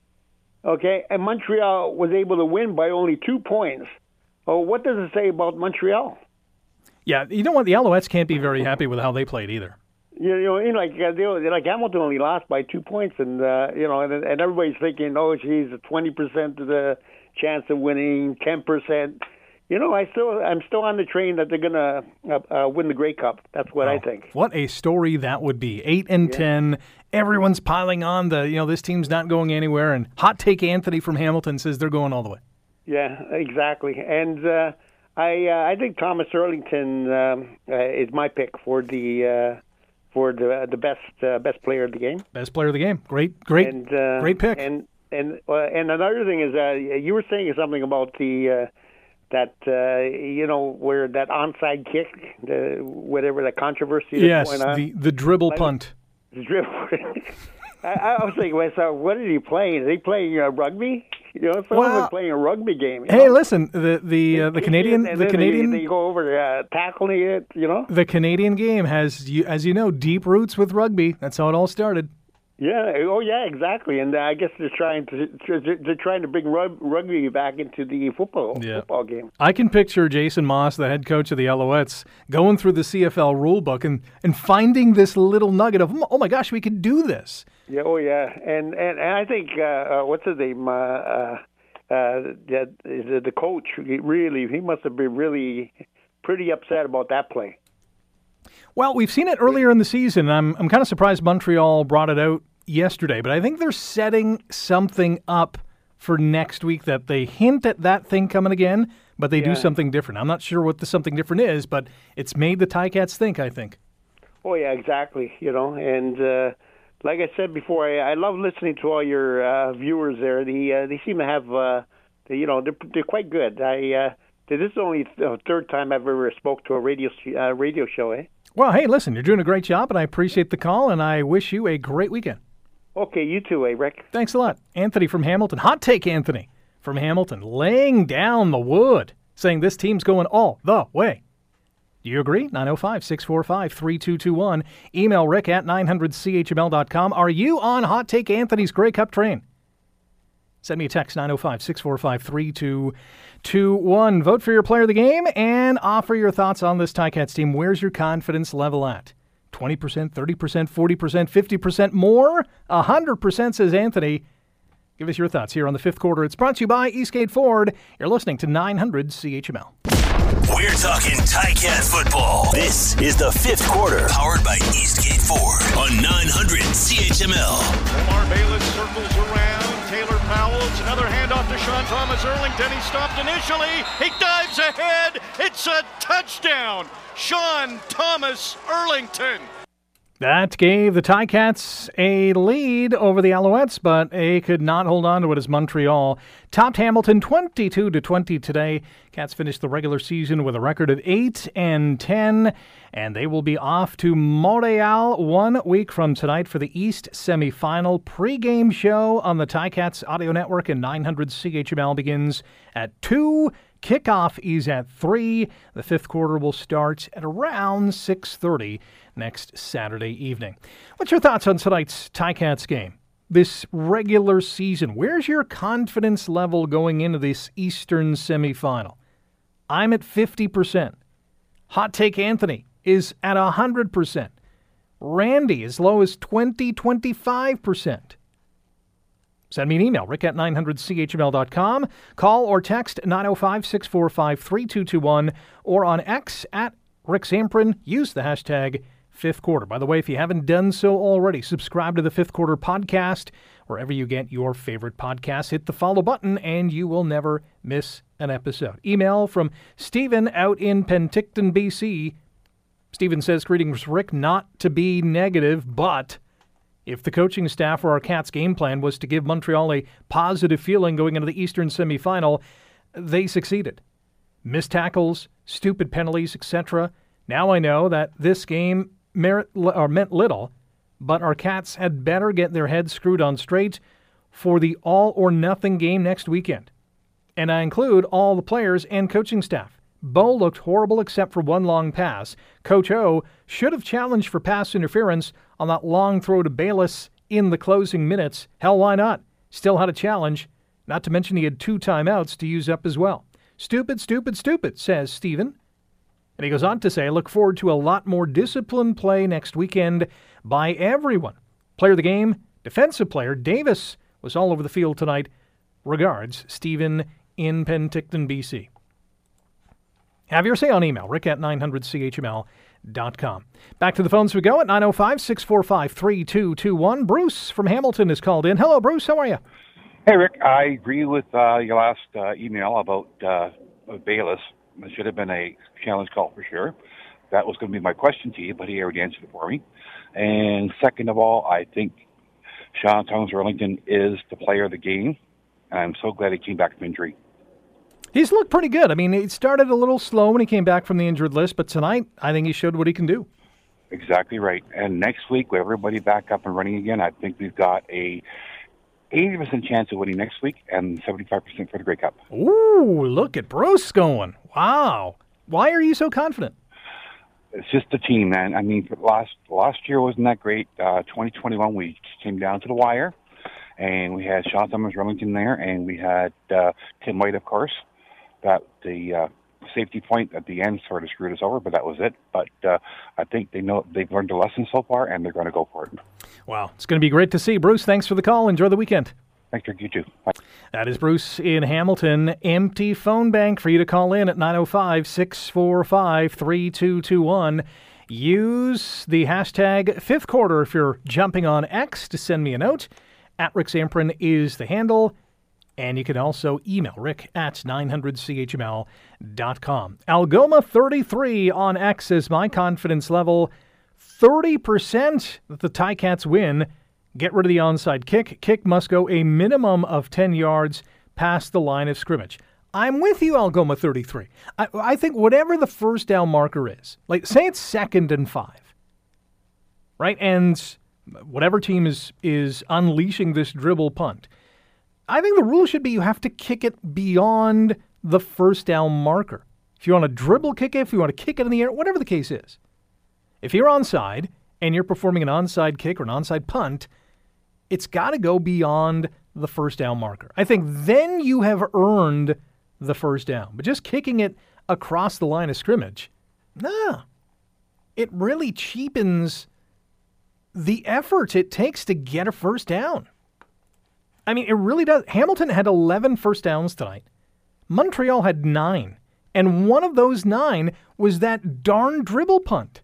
Okay, and Montreal was able to win by only two points. Oh, what does it say about Montreal? Yeah, you know what? The Alouettes can't be very happy with how they played either. You know, you know like uh, they, like Hamilton only lost by two points, and uh, you know, and, and everybody's thinking, oh, geez, twenty percent of the chance of winning, ten percent. You know, I still, I'm still on the train that they're gonna uh, uh, win the Grey Cup. That's what oh, I think. What a story that would be! Eight and yeah. ten. Everyone's piling on the, you know, this team's not going anywhere. And hot take Anthony from Hamilton says they're going all the way. Yeah, exactly. And uh, I, uh, I think Thomas Erlington um, uh, is my pick for the, uh, for the the best uh, best player of the game. Best player of the game. Great, great, and, uh, great pick. And and uh, and another thing is, uh, you were saying something about the. Uh, That uh, you know where that onside kick, the whatever the controversy that's yes, going on. the the dribble like, punt. The dribble. I, I was thinking myself, what is he playing? Is he playing uh, rugby? You know, someone well, playing a rugby game. Hey, know? listen, the the uh, the Canadian and the Canadian they, they go over uh, tackling it. You know, the Canadian game has, as you know, deep roots with rugby. That's how it all started. Yeah. Oh, yeah. Exactly. And uh, I guess they're trying to they're trying to bring rug, rugby back into the football yeah. football game. I can picture Jason Moss, the head coach of the Alouettes, going through the C F L rule book and, and finding this little nugget of, oh my gosh, we could do this. Yeah. Oh, yeah. And and, and I think uh, uh, what's his name? Uh, uh, uh, the, the coach really he must have been really pretty upset about that play. Well, we've seen it earlier in the season. I'm I'm kind of surprised Montreal brought it out yesterday, but I think they're setting something up for next week that they hint at that thing coming again, but they yeah. do something different. I'm not sure what the something different is, but it's made the Ticats think, I think. Oh, yeah, exactly. You know, and uh, like I said before, I, I love listening to all your uh, viewers there. They, uh, they seem to have, uh, they, you know, they're, they're quite good. I uh, this is only the third time I've ever spoke to a radio, uh, radio show, eh? Well, hey, listen, you're doing a great job, and I appreciate the call, and I wish you a great weekend. Okay, you too, eh, Rick? Thanks a lot. Anthony from Hamilton. Hot take, Anthony from Hamilton. Laying down the wood, saying this team's going all the way. Do you agree? nine oh five, six four five, three two two one. Email rick at nine hundred c h m l dot com. Are you on Hot Take Anthony's Grey Cup train? Send me a text, nine oh five, six four five, three two two one. Vote for your player of the game and offer your thoughts on this Ticats team. Where's your confidence level at? twenty percent, thirty percent, forty percent, fifty percent more? one hundred percent, says Anthony. Give us your thoughts here on the fifth quarter. It's brought to you by Eastgate Ford. You're listening to nine hundred C H M L. We're talking Ticats football. This is the fifth quarter, powered by Eastgate Ford on nine hundred C H M L. Omar Bayless circles around. Taylor Powell. It's another handoff to Sean Thomas Erlington. He stopped initially. He dives ahead. It's a touchdown. Sean Thomas Erlington. That gave the Ticats a lead over the Alouettes, but they could not hold on to it as Montreal topped Hamilton twenty-two to twenty today. Cats finished the regular season with a record of eight and ten, and they will be off to Montreal one week from tonight for the East semifinal. Pre-game show on the Ticats Audio Network and nine hundred C H M L begins at two. Kickoff is at three. The fifth quarter will start at around six thirty next Saturday evening. What's your thoughts on tonight's Ticats game? This regular season, where's your confidence level going into this Eastern semifinal? I'm at fifty percent. Hot Take Anthony is at one hundred percent. Randy as low as twenty, twenty-five percent. Send me an email, rick at nine hundred C H M L dot com. Call or text nine oh five, six four five, three two two one or on X at Rick Zamprin. Use the hashtag Fifth Quarter. By the way, if you haven't done so already, subscribe to the Fifth Quarter podcast wherever you get your favorite podcasts. Hit the follow button and you will never miss an episode. Email from Stephen out in Penticton, B C. Stephen says, greetings, Rick, not to be negative, but if the coaching staff or our Cats game plan was to give Montreal a positive feeling going into the Eastern semifinal, they succeeded. Missed tackles, stupid penalties, et cetera. Now I know that this game merit, or meant little, but our Cats had better get their heads screwed on straight for the all-or-nothing game next weekend. And I include all the players and coaching staff. Bo looked horrible except for one long pass. Coach O should have challenged for pass interference on that long throw to Bayless in the closing minutes. Hell, why not? Still had a challenge. Not to mention he had two timeouts to use up as well. Stupid, stupid, stupid, says Stephen. And he goes on to say, I look forward to a lot more disciplined play next weekend by everyone. Player of the game, defensive player, Davis was all over the field tonight. Regards, Stephen in Penticton, B C. Have your say on email, rick at nine hundred C H M L dot com. Back to the phones we go at nine oh five, six four five, three two two one. Bruce from Hamilton is called in. Hello, Bruce. How are you? Hey, Rick. I agree with uh, your last uh, email about uh, Bayless. It should have been a challenge call for sure. That was going to be my question to you, but he already answered it for me. And second of all, I think Sean Thomas-Erlington is the player of the game. And I'm so glad he came back from injury. He's looked pretty good. I mean, it started a little slow when he came back from the injured list, but tonight I think he showed what he can do. Exactly right. And next week, with everybody back up and running again, I think we've got a eighty percent chance of winning next week and seventy-five percent for the Grey Cup. Ooh, look at Bruce going. Wow. Why are you so confident? It's just the team, man. I mean, last last year wasn't that great. Uh, twenty twenty-one, we came down to the wire, and we had Sean Thomas-Erlington there, and we had uh, Tim White, of course. That the uh, safety point at the end sort of screwed us over, but that was it. But uh, I think they know they've learned a lesson so far, and they're going to go for it. Wow, it's going to be great to see. Bruce, thanks for the call. Enjoy the weekend. Thanks, Rick. You too. Bye. That is Bruce in Hamilton. Empty phone bank for you to call in at nine oh five, six four five, three two two one. Use the hashtag fifth quarter if you're jumping on X to send me a note. At Rick Zamprin is the handle. And you can also email rick at nine hundred C H M L dot com. Algoma thirty-three on X is my confidence level. thirty percent that the Ticats win. Get rid of the onside kick. Kick must go a minimum of ten yards past the line of scrimmage. I'm with you, Algoma thirty-three. I, I think whatever the first down marker is, like say it's second and five, right? And whatever team is is unleashing this dribble punt, I think the rule should be you have to kick it beyond the first down marker. If you want to dribble kick it, if you want to kick it in the air, whatever the case is. If you're onside and you're performing an onside kick or an onside punt, it's got to go beyond the first down marker. I think then you have earned the first down. But just kicking it across the line of scrimmage, nah. It really cheapens the effort it takes to get a first down. I mean, it really does. Hamilton had eleven first downs tonight. Montreal had nine. And one of those nine was that darn dribble punt.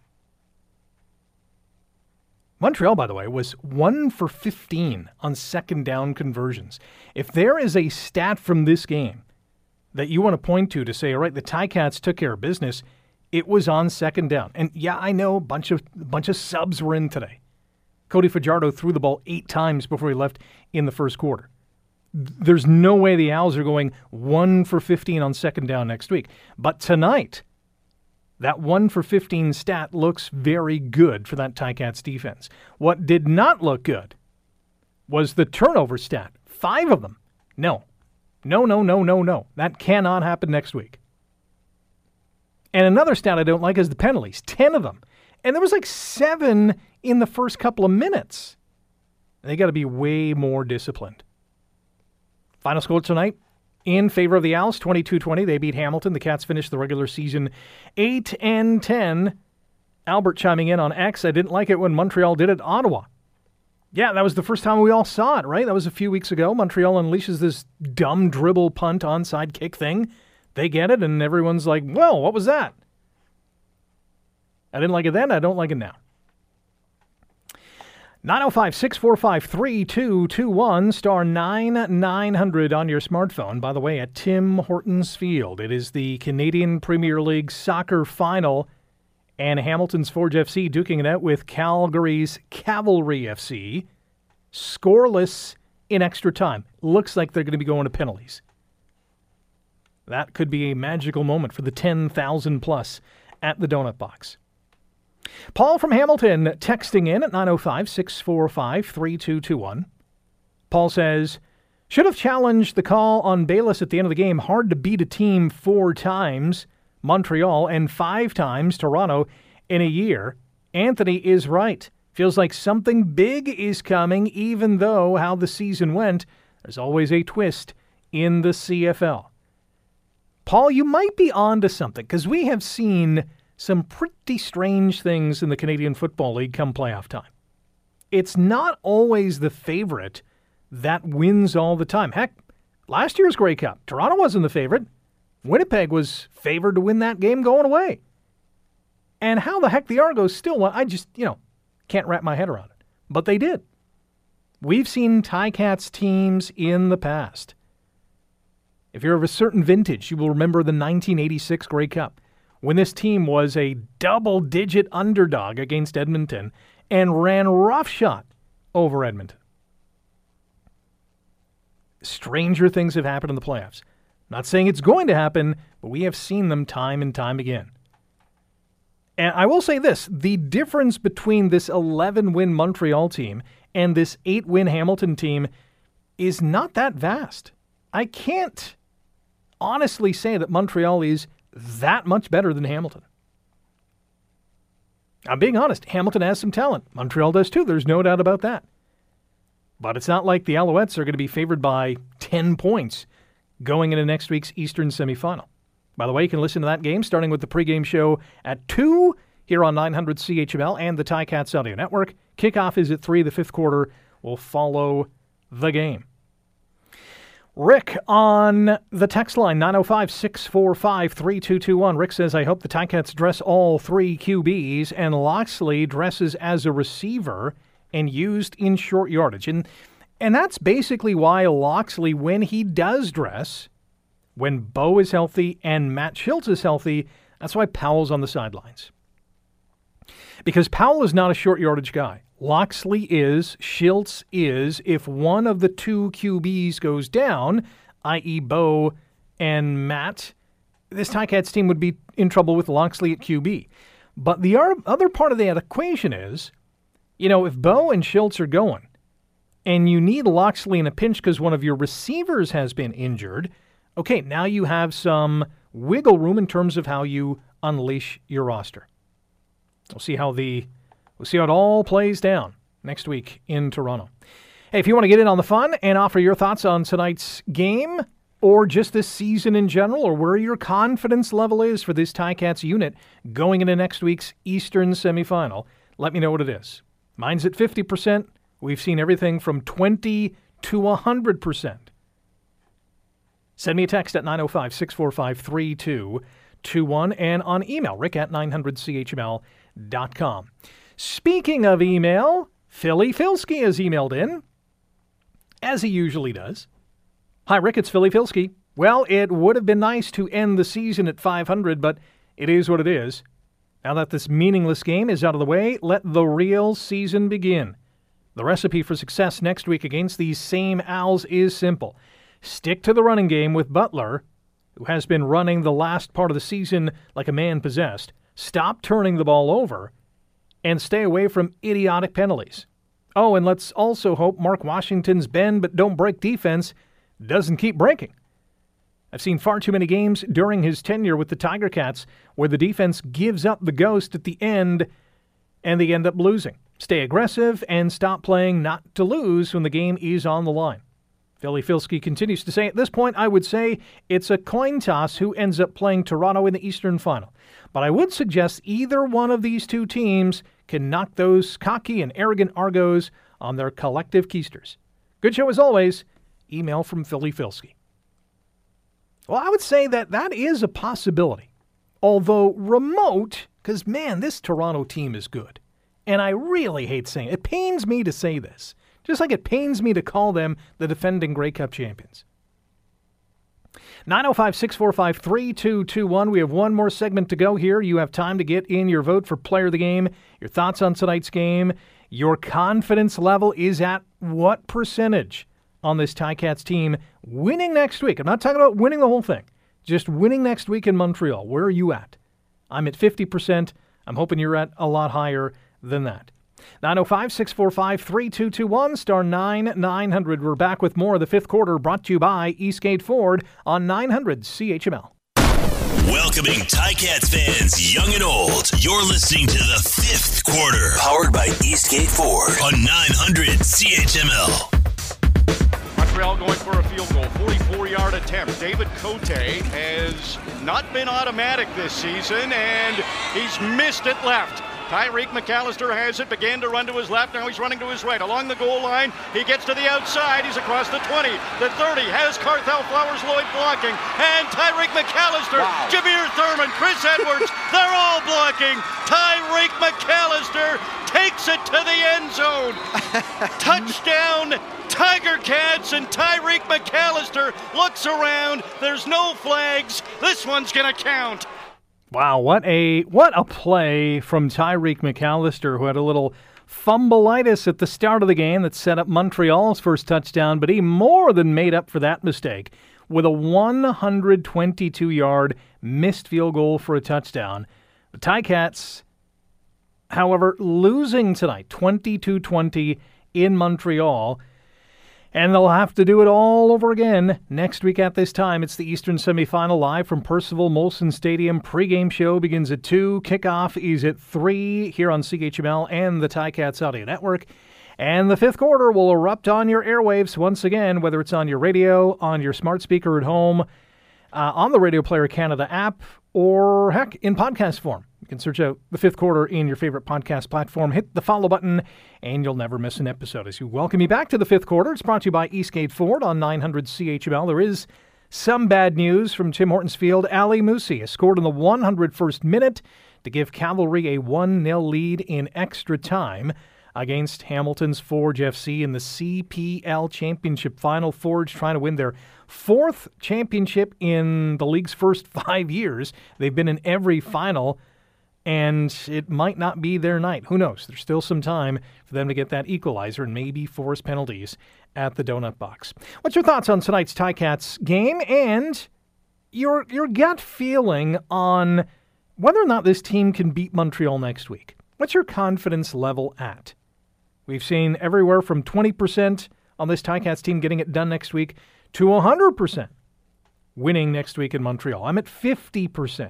Montreal, by the way, was one for fifteen on second down conversions. If there is a stat from this game that you want to point to to say, all right, the Ticats took care of business, It was on second down. And yeah, I know a bunch of, a bunch of subs were in today. Cody Fajardo threw the ball eight times before he left in the first quarter. There's no way the Owls are going one for fifteen on second down next week. But tonight, that one for fifteen stat looks very good for that Ticats defense. What did not look good was the turnover stat. Five of them. No. No, no, no, no, no. That cannot happen next week. And another stat I don't like is the penalties. Ten of them. And there was like seven in the first couple of minutes. They got to be way more disciplined. Final score tonight, in favor of the Owls, twenty-two twenty. They beat Hamilton. The Cats finished the regular season eight and ten. Albert chiming in on X. I didn't like it when Montreal did it. Ottawa. Yeah, that was the first time we all saw it, right? That was a few weeks ago. Montreal unleashes this dumb dribble punt onside kick thing. They get it, and everyone's like, well, what was that? I didn't like it then. I don't like it now. nine oh five, six four five, three two two one, star nine nine hundred on your smartphone. By the way, at Tim Hortons Field, it is the Canadian Premier League soccer final, and Hamilton's Forge F C duking it out with Calgary's Cavalry F C. Scoreless in extra time. Looks like they're going to be going to penalties. That could be a magical moment for the ten thousand plus at the Donut Box. Paul from Hamilton texting in at nine oh five, six four five, three two two one. Paul says, should have challenged the call on Bayless at the end of the game. Hard to beat a team four times, Montreal, and five times, Toronto, in a year. Anthony is right. Feels like something big is coming, even though how the season went, there's always a twist in the C F L. Paul, you might be onto something, because we have seen some pretty strange things in the Canadian Football League come playoff time. It's not always the favorite that wins all the time. Heck, last year's Grey Cup, Toronto wasn't the favorite. Winnipeg was favored to win that game going away. And how the heck the Argos still won, I just, you know, can't wrap my head around it. But they did. We've seen Ticats teams in the past. If you're of a certain vintage, you will remember the nineteen eighty-six Grey Cup, when this team was a double-digit underdog against Edmonton and ran roughshod over Edmonton. Stranger things have happened in the playoffs. Not saying it's going to happen, but we have seen them time and time again. And I will say this, the difference between this eleven-win Montreal team and this eight-win Hamilton team is not that vast. I can't honestly say that Montreal is that much better than Hamilton. I'm being honest. Hamilton has some talent. Montreal does too. There's no doubt about that. But it's not like the Alouettes are going to be favored by ten points going into next week's Eastern semifinal. By the way, you can listen to that game starting with the pregame show at two here on nine hundred C H M L and the Ticats Audio Network. Kickoff is at three. The fifth quarter will follow the game. Rick on the text line, nine oh five, six four five, three two two one. Rick says, I hope the Ticats dress all three Q Bs and Loxley dresses as a receiver and used in short yardage. And and that's basically why Loxley, when he does dress, when Bo is healthy and Matt Shiltz is healthy, that's why Powell's on the sidelines. Because Powell is not a short yardage guy. Loxley is, Shiltz is. If one of the two Q Bs goes down, that is. Bo and Matt, this Ticats team would be in trouble with Loxley at Q B. But the other part of that equation is, you know, if Bo and Shiltz are going, and you need Loxley in a pinch because one of your receivers has been injured, okay, now you have some wiggle room in terms of how you unleash your roster. We'll see how the We'll see how it all plays down next week in Toronto. Hey, if you want to get in on the fun and offer your thoughts on tonight's game or just this season in general or where your confidence level is for this Ticats unit going into next week's Eastern semifinal, let me know what it is. Mine's at fifty percent. We've seen everything from twenty to one hundred percent. Send me a text at nine oh five, six four five, three two two one and on email, rick at nine hundred c h m l dot com. Speaking of email, Philly Filski has emailed in, as he usually does. Hi, Rick, it's Philly Filski. Well, it would have been nice to end the season at five hundred, but it is what it is. Now that this meaningless game is out of the way, let the real season begin. The recipe for success next week against these same Owls is simple. Stick to the running game with Butler, who has been running the last part of the season like a man possessed. Stop turning the ball over and stay away from idiotic penalties. Oh, and let's also hope Mark Washington's bend but don't break defense doesn't keep breaking. I've seen far too many games during his tenure with the Tiger Cats where the defense gives up the ghost at the end and they end up losing. Stay aggressive and stop playing not to lose when the game is on the line. Philly Filsky continues to say, at this point, I would say it's a coin toss who ends up playing Toronto in the Eastern Final. But I would suggest either one of these two teams can knock those cocky and arrogant Argos on their collective keisters. Good show as always. Email from Philly Filsky. Well, I would say that that is a possibility. Although remote, because, man, this Toronto team is good. And I really hate saying it. It pains me to say this. Just like it pains me to call them the defending Grey Cup champions. nine oh five, six four five, three two two one. We have one more segment to go here. You have time to get in your vote for player of the game, your thoughts on tonight's game. Your confidence level is at what percentage on this Ticats team winning next week? I'm not talking about winning the whole thing. Just winning next week in Montreal. Where are you at? I'm at fifty percent. I'm hoping you're at a lot higher than that. nine oh five, six four five, three two two one, star nine nine hundred. We're back with more of the fifth quarter brought to you by Eastgate Ford on nine hundred C H M L. Welcoming Ticats fans young and old. You're listening to the fifth quarter, powered by Eastgate Ford on nine hundred C H M L. Montreal going for a field goal, forty-four-yard attempt. David Cote has not been automatic this season, and he's missed it left. Tyreek McAllister has it, began to run to his left, now he's running to his right. Along the goal line, he gets to the outside, he's across the twenty, the thirty, has Carthel Flowers-Lloyd blocking, and Tyreek McAllister, wow. Jameer Thurman, Chris Edwards, they're all blocking. Tyreek McAllister takes it to the end zone. Touchdown, Tiger Cats, and Tyreek McAllister looks around. There's no flags. This one's going to count. Wow, what a what a play from Tyreek McAllister, who had a little fumbleitis at the start of the game that set up Montreal's first touchdown, but he more than made up for that mistake with a one hundred twenty-two-yard missed field goal for a touchdown. The Ticats, however, losing tonight, twenty-two twenty in Montreal. And they'll have to do it all over again next week at this time. It's the Eastern Semifinal live from Percival Molson Stadium. Pre-game show begins at two. Kickoff is at three here on C H M L and the Ticats Audio Network. And the fifth quarter will erupt on your airwaves once again, whether it's on your radio, on your smart speaker at home, uh, on the Radio Player Canada app, or heck, in podcast form. You can search out the fifth quarter in your favorite podcast platform. Hit the follow button, and you'll never miss an episode. As you welcome you back to the fifth quarter, it's brought to you by Eastgate Ford on nine hundred C H M L. There is some bad news from Tim Hortons field. Ali Musi has scored in the one hundred first minute to give Cavalry a one nil lead in extra time against Hamilton's Forge F C in the C P L Championship Final. Forge trying to win their fourth championship in the league's first five years. They've been in every final, and it might not be their night. Who knows? There's still some time for them to get that equalizer and maybe force penalties at the donut box. What's your thoughts on tonight's Ticats game and your your gut feeling on whether or not this team can beat Montreal next week? What's your confidence level at? We've seen everywhere from twenty percent on this Ticats team getting it done next week to one hundred percent winning next week in Montreal. I'm at fifty percent.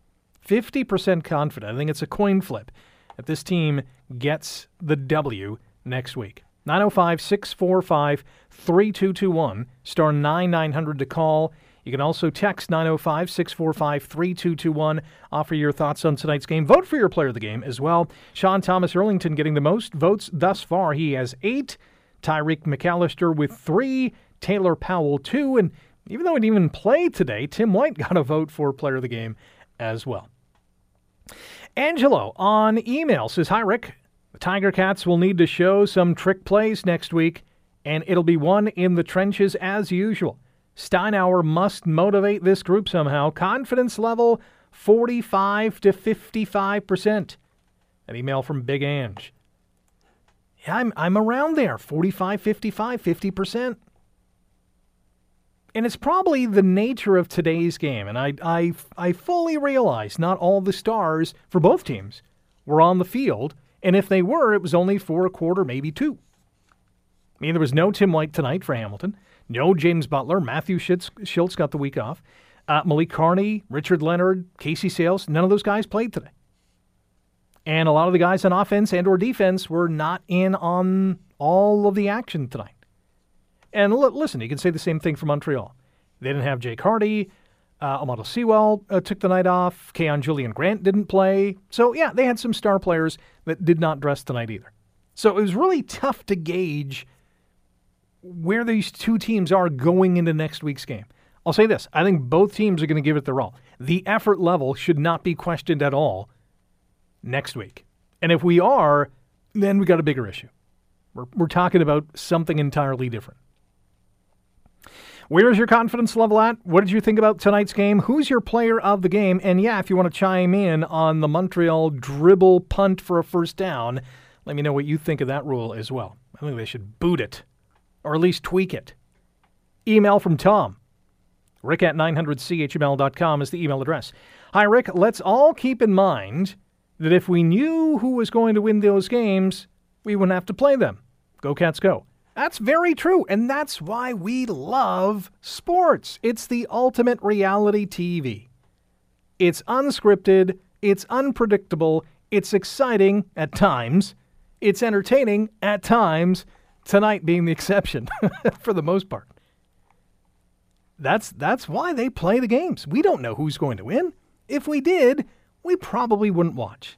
fifty percent confident. I think it's a coin flip that this team gets the W next week. nine oh five, six four five, three two two one, star nine nine hundred to call. You can also text nine oh five, six four five, three two two one. Offer your thoughts on tonight's game. Vote for your player of the game as well. Sean Thomas Erlington getting the most votes thus far. He has eight. Tyreek McAllister with three. Taylor Powell, two. And even though he didn't even play today, Tim White got a vote for player of the game as well. Angelo on email says, hi, Rick. The Tiger Cats will need to show some trick plays next week, and it'll be won in the trenches as usual. Steinauer must motivate this group somehow. Confidence level forty-five to fifty-five percent. An email from Big Ange. Yeah, I'm, I'm around there, forty-five, fifty-five, fifty percent. And it's probably the nature of today's game. And I, I, I fully realize not all the stars for both teams were on the field. And if they were, it was only for a quarter, maybe two. I mean, there was no Tim White tonight for Hamilton. No James Butler. Matthew Schultz, Schultz got the week off. Uh, Malik Carney, Richard Leonard, Casey Sales, none of those guys played today. And a lot of the guys on offense and or defense were not in on all of the action tonight. And l- listen, you can say the same thing for Montreal. They didn't have Jake Hardy. Uh, Amato Sewell uh, took the night off. Keon Julian Grant didn't play. So, yeah, they had some star players that did not dress tonight either. So it was really tough to gauge where these two teams are going into next week's game. I'll say this. I think both teams are going to give it their all. The effort level should not be questioned at all next week. And if we are, then we got a bigger issue. We're, we're talking about something entirely different. Where is your confidence level at? What did you think about tonight's game? Who's your player of the game? And yeah, if you want to chime in on the Montreal dribble punt for a first down, let me know what you think of that rule as well. I think they should boot it, or at least tweak it. Email from Tom. Rick at nine hundred C H M L dot com is the email address. Hi, Rick. Let's all keep in mind that if we knew who was going to win those games, we wouldn't have to play them. Go Cats, go. That's very true, and that's why we love sports. It's the ultimate reality T V. It's unscripted, it's unpredictable, it's exciting at times, it's entertaining at times, tonight being the exception for the most part. That's that's why they play the games. We don't know who's going to win. If we did, we probably wouldn't watch.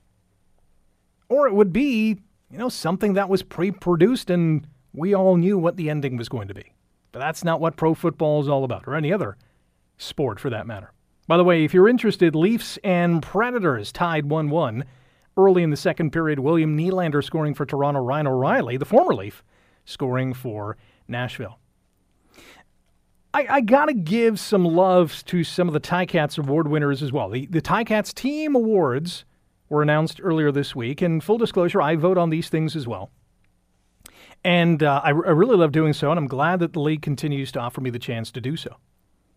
Or it would be, you know, something that was pre-produced and we all knew what the ending was going to be. But that's not what pro football is all about, or any other sport for that matter. By the way, if you're interested, Leafs and Predators tied one one. Early in the second period, William Nylander scoring for Toronto, Ryan O'Reilly, the former Leaf, scoring for Nashville. I, I got to give some love to some of the Ticats award winners as well. The, the Ticats Team Awards were announced earlier this week, and full disclosure, I vote on these things as well. And uh, I, I really love doing so, and I'm glad that the league continues to offer me the chance to do so.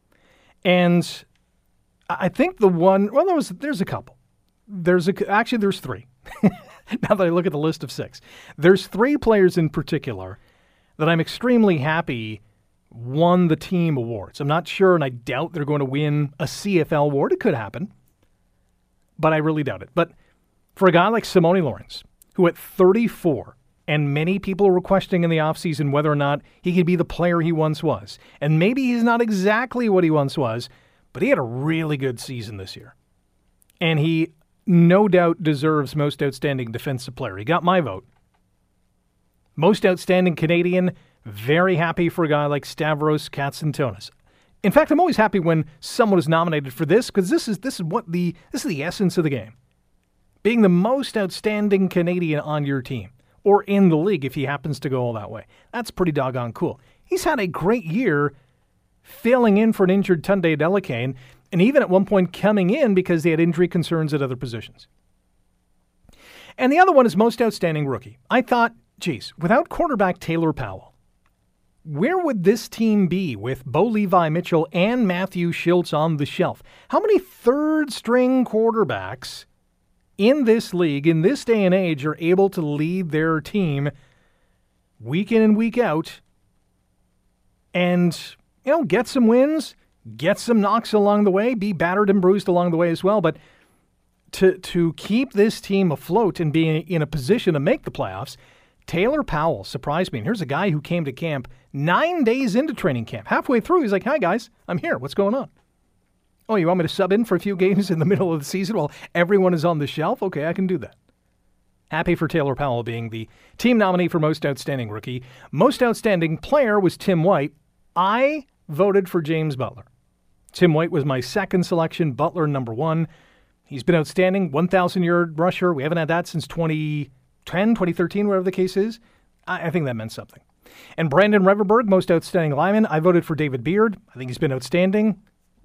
And I think the one, well, there was, there's a couple. There's a, actually, there's three. Now that I look at the list of six. There's three players in particular that I'm extremely happy won the team awards. I'm not sure, and I doubt they're going to win a C F L award. It could happen, but I really doubt it. But for a guy like Simone Lawrence, who at thirty-four, and many people were questioning in the offseason whether or not he could be the player he once was. And maybe he's not exactly what he once was, but he had a really good season this year. And he no doubt deserves Most Outstanding Defensive Player. He got my vote. Most Outstanding Canadian, very happy for a guy like Stavros Katsantonis. In fact, I'm always happy when someone is nominated for this, because this is this is what the this is the essence of the game. Being the most outstanding Canadian on your team, or in the league if he happens to go all that way. That's pretty doggone cool. He's had a great year filling in for an injured Tunde Delicane, and even at one point coming in because they had injury concerns at other positions. And the other one is Most Outstanding Rookie. I thought, geez, without quarterback Taylor Powell, where would this team be with Bo Levi Mitchell and Matthew Schultz on the shelf? How many third-string quarterbacks in this league, in this day and age, are able to lead their team week in and week out and, you know, get some wins, get some knocks along the way, be battered and bruised along the way as well. But to to keep this team afloat and be in a position to make the playoffs, Taylor Powell surprised me. And here's a guy who came to camp nine days into training camp. Halfway through, he's like, hi, guys, I'm here. What's going on? Oh, you want me to sub in for a few games in the middle of the season while everyone is on the shelf? Okay, I can do that. Happy for Taylor Powell being the team nominee for Most Outstanding Rookie. Most Outstanding Player was Tim White. I voted for James Butler. Tim White was my second selection, Butler number one. He's been outstanding, one thousand-yard rusher. We haven't had that since twenty ten, twenty thirteen, whatever the case is. I, I think that meant something. And Brandon Reverberg, Most Outstanding Lineman. I voted for David Beard. I think he's been outstanding.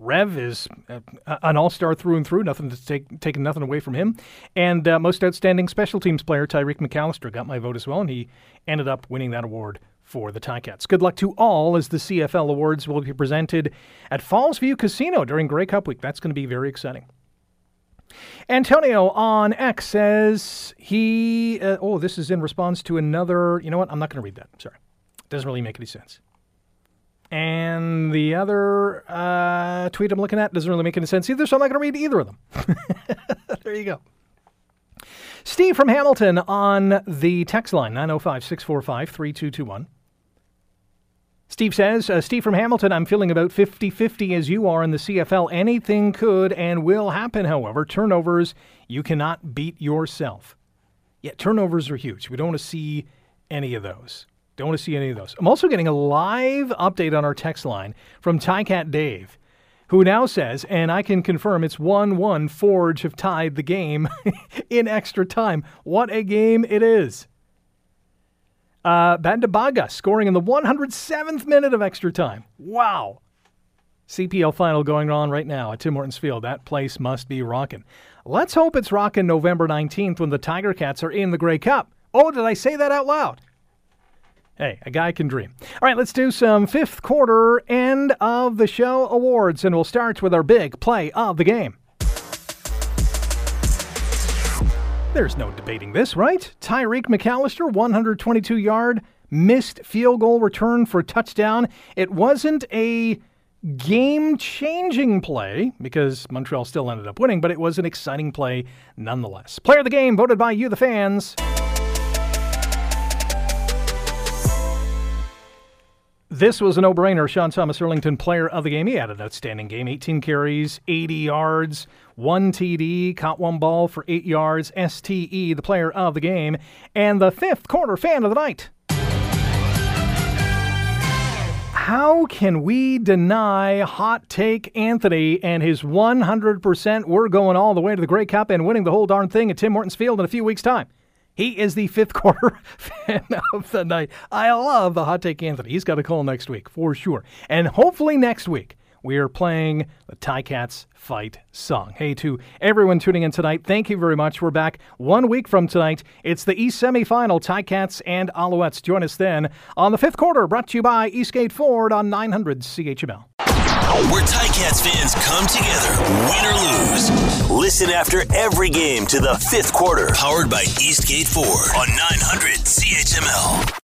Rev is uh, an all-star through and through, nothing to take, taking nothing away from him. And uh, most outstanding special teams player, Tyreek McAllister, got my vote as well, and he ended up winning that award for the Ticats. Good luck to all as the C F L awards will be presented at Fallsview Casino during Grey Cup week. That's going to be very exciting. Antonio on X says he, uh, oh, this is in response to another, you know what, I'm not going to read that. Sorry. It doesn't really make any sense. And the other uh, tweet I'm looking at doesn't really make any sense either, so I'm not going to read either of them. There you go. Steve from Hamilton on the text line, nine oh five, six four five, three two two one. Steve says, uh, Steve from Hamilton, I'm feeling about fifty-fifty as you are in the C F L. Anything could and will happen, however. Turnovers, you cannot beat yourself. Yeah, turnovers are huge. We don't want to see any of those. Don't want to see any of those. I'm also getting a live update on our text line from Ticat Dave, who now says, and I can confirm it's one one, Forge have tied the game in extra time. What a game it is. Uh, Bandabaga scoring in the one hundred seventh minute of extra time. Wow. C P L final going on right now at Tim Hortons Field. That place must be rocking. Let's hope it's rocking November nineteenth when the Tiger Cats are in the Grey Cup. Oh, did I say that out loud? Hey, a guy can dream. All right, let's do some fifth quarter end of the show awards, and we'll start with our big play of the game. There's no debating this, right? Tyreek McAllister, one hundred twenty-two yard, missed field goal return for a touchdown. It wasn't a game-changing play because Montreal still ended up winning, but it was an exciting play nonetheless. Player of the game voted by you, the fans. This was a no-brainer. Sean Thomas Erlington, player of the game. He had an outstanding game. eighteen carries, eighty yards, one T D, caught one ball for eight yards. S T E, the player of the game. And the fifth quarter fan of the night. How can we deny Hot Take Anthony and his one hundred percent we're going all the way to the Grey Cup and winning the whole darn thing at Tim Hortons Field in a few weeks' time? He is the fifth quarter fan of the night. I love the Hot Take Anthony. He's got a call next week, for sure. And hopefully next week, we are playing the Ticats Fight song. Hey, to everyone tuning in tonight, thank you very much. We're back one week from tonight. It's the East semifinal, Ticats and Alouettes. Join us then on the fifth quarter, brought to you by Eastgate Ford on nine hundred C H M L. Where Ticats fans come together, win or lose. Listen after every game to the fifth quarter, powered by Eastgate Ford on nine hundred C H M L.